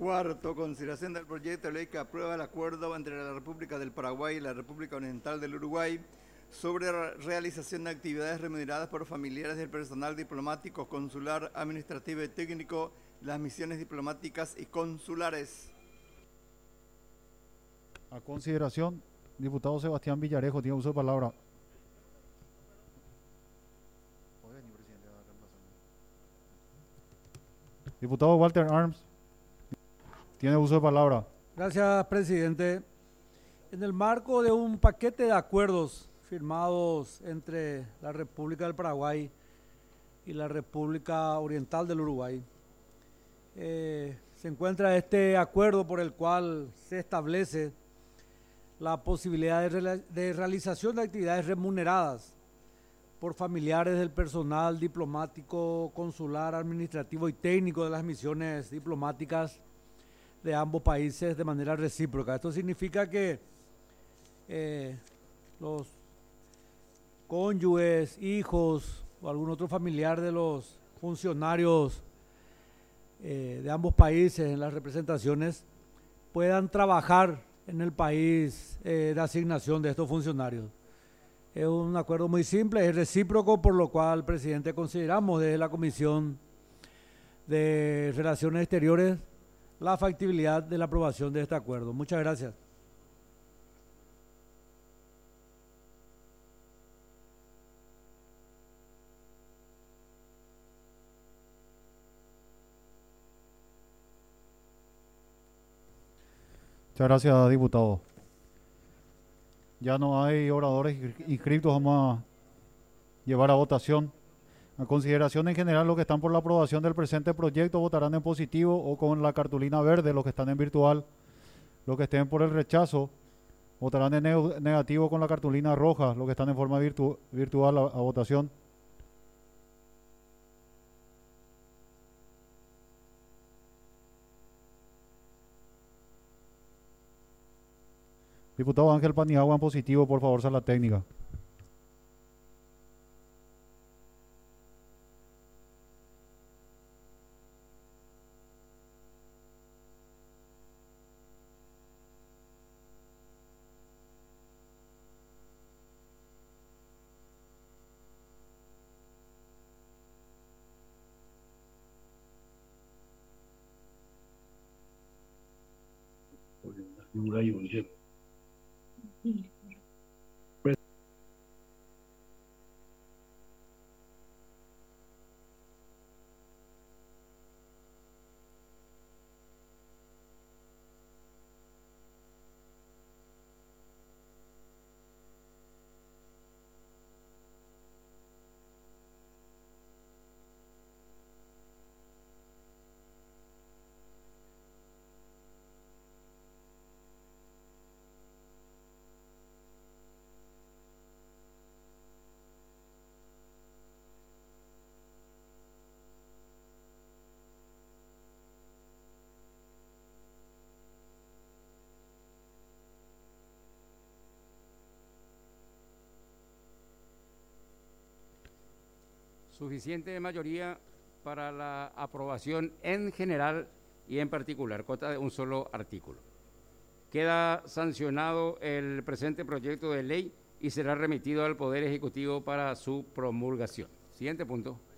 Cuarto, consideración del proyecto de ley que aprueba el acuerdo entre la República del Paraguay y la República Oriental del Uruguay sobre realización de actividades remuneradas por familiares del personal diplomático, consular, administrativo y técnico, las misiones diplomáticas y consulares. A consideración, diputado Sebastián Villarejo, tiene uso de palabra. Diputado Walter Arms, tiene uso de palabra. Gracias, presidente. En el marco de un paquete de acuerdos firmados entre la República del Paraguay y la República Oriental del Uruguay, se encuentra este acuerdo por el cual se establece la posibilidad de realización de actividades remuneradas por familiares del personal diplomático, consular, administrativo y técnico de las misiones diplomáticas de ambos países de manera recíproca. Esto significa que los cónyuges, hijos o algún otro familiar de los funcionarios de ambos países en las representaciones puedan trabajar en el país de asignación de estos funcionarios. Es un acuerdo muy simple, es recíproco, por lo cual, presidente, consideramos desde la Comisión de Relaciones Exteriores la factibilidad de la aprobación de este acuerdo. Muchas gracias. Muchas gracias, diputado. Ya no hay oradores inscritos, vamos a llevar a votación. A consideración en general, los que están por la aprobación del presente proyecto votarán en positivo o con la cartulina verde, los que están en virtual. Los que estén por el rechazo votarán en negativo con la cartulina roja, los que están en forma virtual a votación. Diputado Ángel Paniagua en positivo, por favor, sala técnica. Suficiente mayoría para la aprobación en general y en particular, cota de un solo artículo. Queda sancionado el presente proyecto de ley y será remitido al Poder Ejecutivo para su promulgación. Siguiente punto.